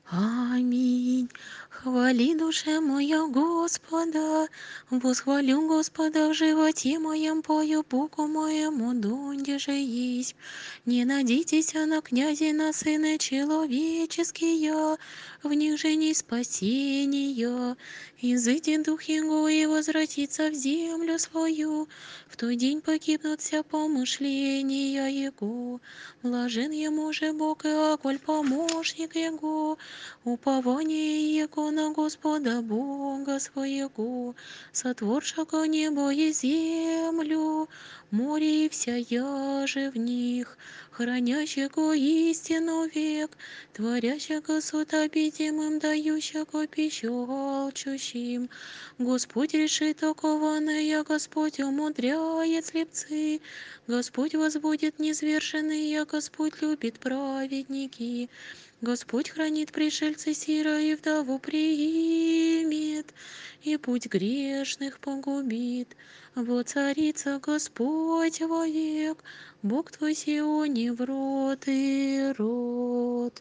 Аминь. Хвали, душа моя Господа, восхвалю Господа в животе моем, пою Богу моему, донде же есть. Не надейтесь на князя, на сына человеческие, в них же не спасения. Изыдет дух его и возвратится в землю свою, в тот день погибнут вся помышления его. Блажен ему же Бог и околь помощник его, упование его на Господа Бога своего, сотворшего небо и землю, море и вся яже в них, хранящего истину век, творящего суд обидимым, дающего пищу алчущим. Господь решит окованное, Господь умудряет слепцы, Господь возбудит низверженные, Господь любит праведники. Господь хранит пришельца сира и вдову примет, и путь грешных погубит. Вот царица Господь вовек, Бог твой Сионе в род и род.